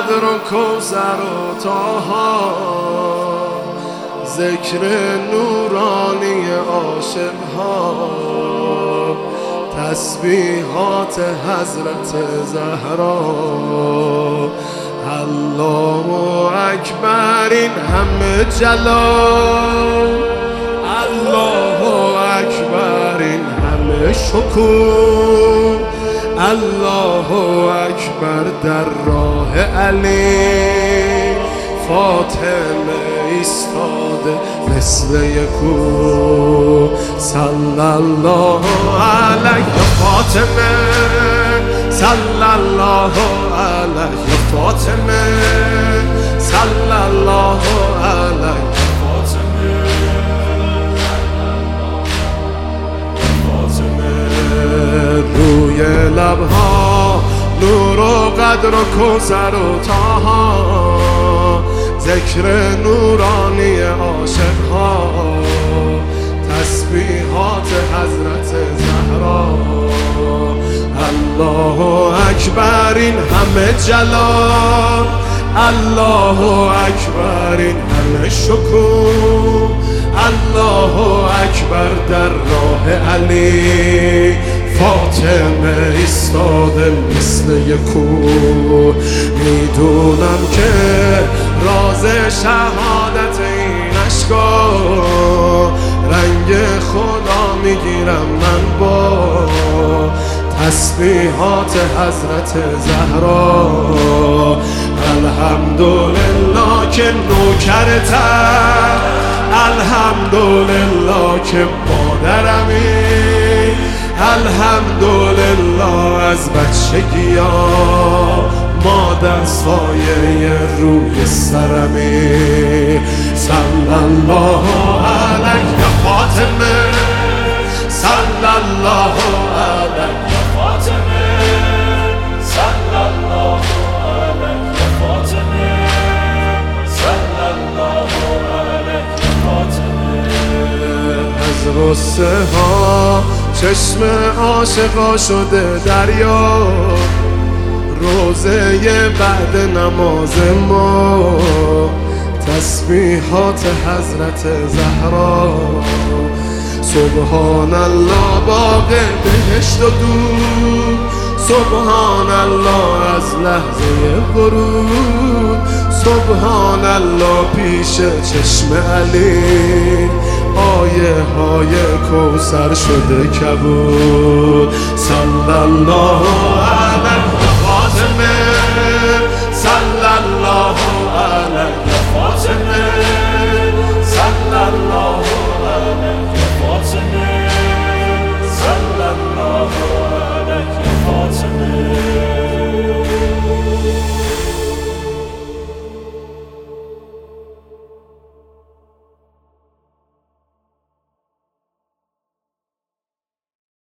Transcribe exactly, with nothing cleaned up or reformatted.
قدر و کوثر و طه، ذکر نورانی عاشق‌ها، تسبیحات حضرت زهرا. الله اکبر این همه جلال، الله اکبر این همه شکوه، الله اکبر در راه علی. فاطمه ایستاده مثل یکو، صلی الله علیه فاطمه، صلی الله علیه فاطمه، صلی الله علیه فاطمه. روی لبها نور و قدر و کوثر و طه، ذکر نورانی عاشق‌ها، تسبیحات حضرت زهرا. الله اکبر این همه جلال، الله اکبر این همه شکوه، الله اکبر در راه علی. فاطمه ایستاده مثل یکو، میدونم که راز شهادت این عشقا، رنگ خدا میگیرم من با تسبیحات حضرت زهرا. الحمدلله که نوکرتم، الحمدلله که مادرمی، الحمدلله از بچگی ها مادر سایه روی سرمی. صلی الله علیه فاطمه، صلی الله علیه فاطمه، صلی الله علیه فاطمه، صلی الله علیه فاطمه. از غصه ها چشم عاشقا شده دریا، روزه بعد نماز ما تسبیحات حضرت زهرا. سبحان الله باغ بهشت و دور، سبحان الله از لحظه ورود، سبحان الله پیش چشم علی، آیه های کوثر شده کبود. صلی الله